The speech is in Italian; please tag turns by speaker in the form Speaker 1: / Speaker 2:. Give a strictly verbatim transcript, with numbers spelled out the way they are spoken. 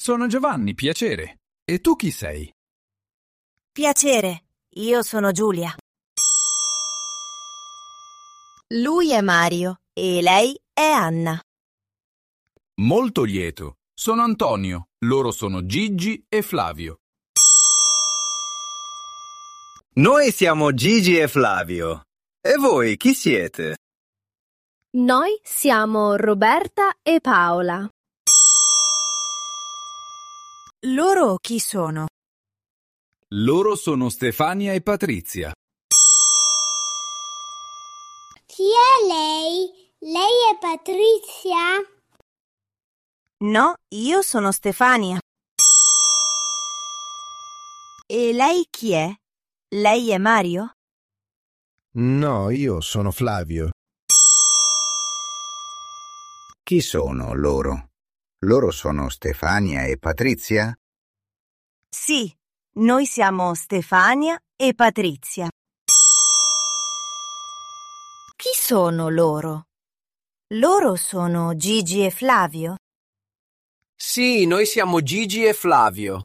Speaker 1: Sono Giovanni, piacere. E tu chi sei?
Speaker 2: Piacere, io sono Giulia. Lui è Mario e lei è Anna.
Speaker 1: Molto lieto. Sono Antonio. Loro sono Gigi e Flavio.
Speaker 3: Noi siamo Gigi e Flavio. E voi chi siete?
Speaker 4: Noi siamo Roberta e Paola.
Speaker 2: Loro chi sono?
Speaker 1: Loro sono Stefania e Patrizia.
Speaker 5: Chi è lei? Lei è Patrizia?
Speaker 2: No, io sono Stefania. E lei chi è? Lei è Mario?
Speaker 6: No, io sono Flavio.
Speaker 7: Chi sono loro? Loro sono Stefania e Patrizia?
Speaker 2: Sì, noi siamo Stefania e Patrizia. Chi sono loro? Loro sono Gigi e Flavio?
Speaker 8: Sì, noi siamo Gigi e Flavio.